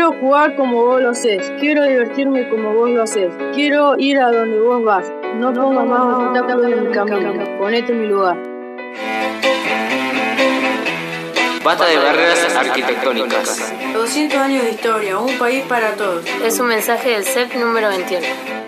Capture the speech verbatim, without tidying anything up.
Quiero jugar como vos lo haces, quiero divertirme como vos lo haces, quiero ir a donde vos vas. No pongas más obstáculos en mi camino, ponete en mi lugar. Basta de barreras arquitectónicas. doscientos años de historia, un país para todos. Es un mensaje del C E P número veintiuno.